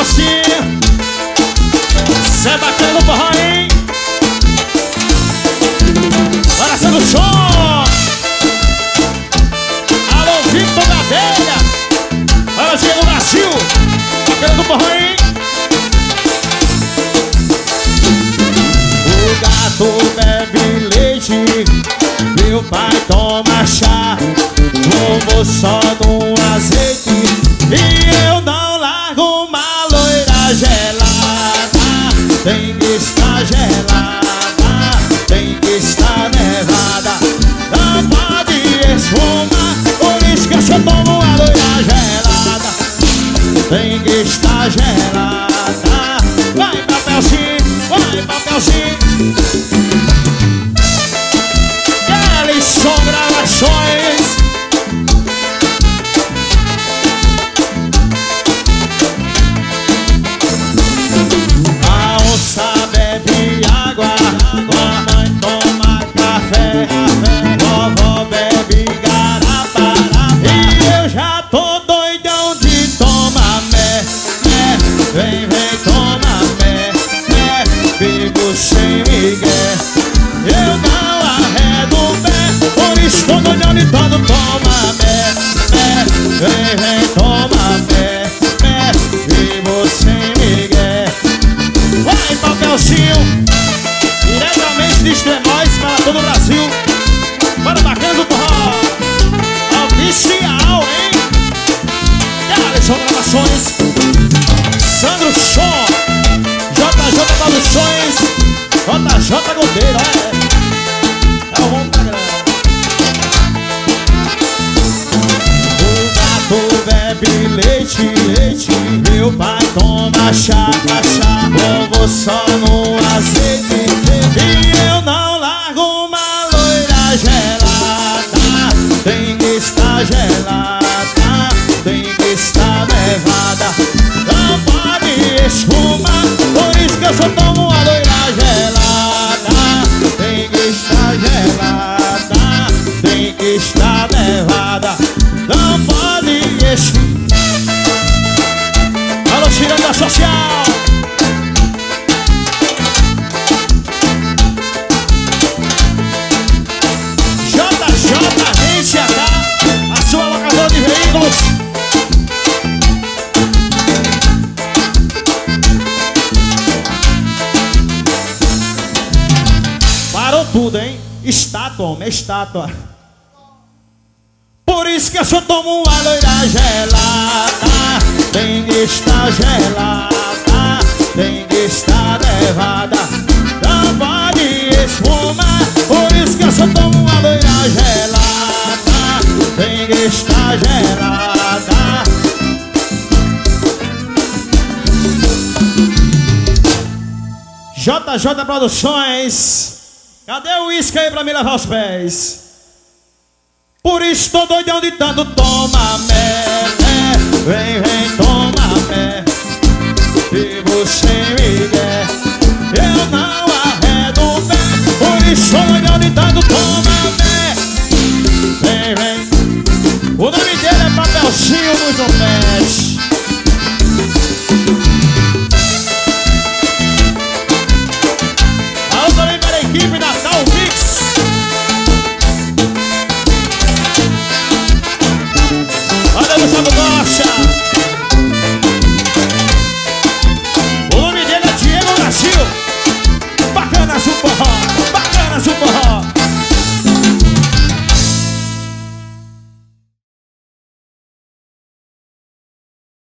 Papelzinho. Cê é bacana no forró, hein? Bora ser no som. Alô, Victor Gadelha. Bora, Diego Brasil. Bacana no forró, hein? O gato bebe leite, meu pai toma chá. Vovô só no azeite e eu não largo uma loira gelada. Tem que estar gelada, tem que estar nevada. Não pode esfumar, por isso que eu só tomo uma loira gelada. Tem que estar gelada. Vai, papelzinho, vai, papelzinho. Ellison Gravações. A onça bebe água, mamãe toma café, vovó bebe garapa, e eu já tô doidão de tomar mé. Vem, vem, toma mé, bebo sem migué. Eu não arredo o pé, por isso tô doidão de todo toma mé. Vem, vem, toma mé, bebo sem migué. Vai, papelzinho, diretamente de Extremóis para todo o Brasil. Para bacana do forró oficial, hein? Ellison Gravações, Sandro Show, JJ Produções, JJ Godeiro, é o homem da grana. O gato bebe leite, meu pai toma chá. Vovô só no azeite e eu não largo uma loira gelada. Tem que estar gelada, tem que estar nevada. Não pode esfumar, por isso que eu só tomo uma loira gelada. Tem que estar gelada, tem que estar nevada. Não pode esfumar. Alô, Ciranda Social. JJ Agência K, a sua locadora de veículos. Parou tudo, hein? Estátua, homem, estátua. Por isso que eu só tomo uma loira gelada. Tem que estar gelada, tem que estar nevada. Não pode esfumar, por isso que eu só tomo uma loira gelada. Tem que estar gelada. JJ Produções, cadê o uísque aí pra me levar aos pés? Por isso tô doidão de tanto toma mé. Vem, vem, toma mé, vivo sem migué. Eu não arredo o pé, por isso tô doidão de tanto toma mé. Vem, vem. O nome dele é Papelzinho no trompete. Alô também para a equipe Natal Mix. Olha, Gustavo Rocha. O nome dele é Diego Brasil. Bacana, super.